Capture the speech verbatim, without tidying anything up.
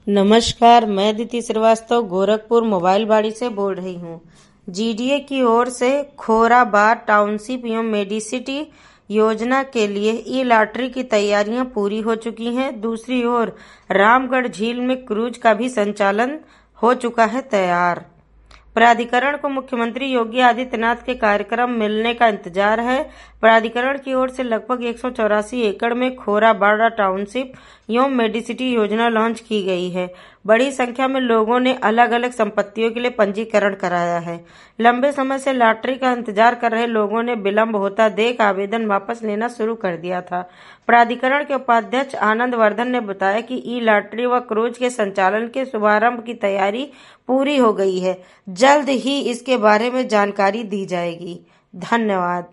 नमस्कार, मैं अदिति श्रीवास्तव गोरखपुर मोबाइल बाड़ी से बोल रही हूँ। जीडीए की ओर से खोराबाद टाउनशिप एवं मेडिसिटी योजना के लिए ई लॉटरी की तैयारियां पूरी हो चुकी हैं। दूसरी ओर रामगढ़ झील में क्रूज का भी संचालन हो चुका है तैयार। प्राधिकरण को मुख्यमंत्री योगी आदित्यनाथ के कार्यक्रम मिलने का इंतजार है। प्राधिकरण की ओर से लगभग एक सौ चौरासी एकड़ में खोराबाड़ा टाउनशिप एवं मेडिसिटी योजना लॉन्च की गई है। बड़ी संख्या में लोगों ने अलग अलग संपत्तियों के लिए पंजीकरण कराया है। लंबे समय से लॉटरी का इंतजार कर रहे लोगों ने विलंब होता देख आवेदन वापस लेना शुरू कर दिया था। प्राधिकरण के उपाध्यक्ष आनंद वर्धन ने बताया कि ई लॉटरी व क्रूज के संचालन के शुभारंभ की तैयारी पूरी हो गई है। जल्द ही इसके बारे में जानकारी दी जाएगी। धन्यवाद।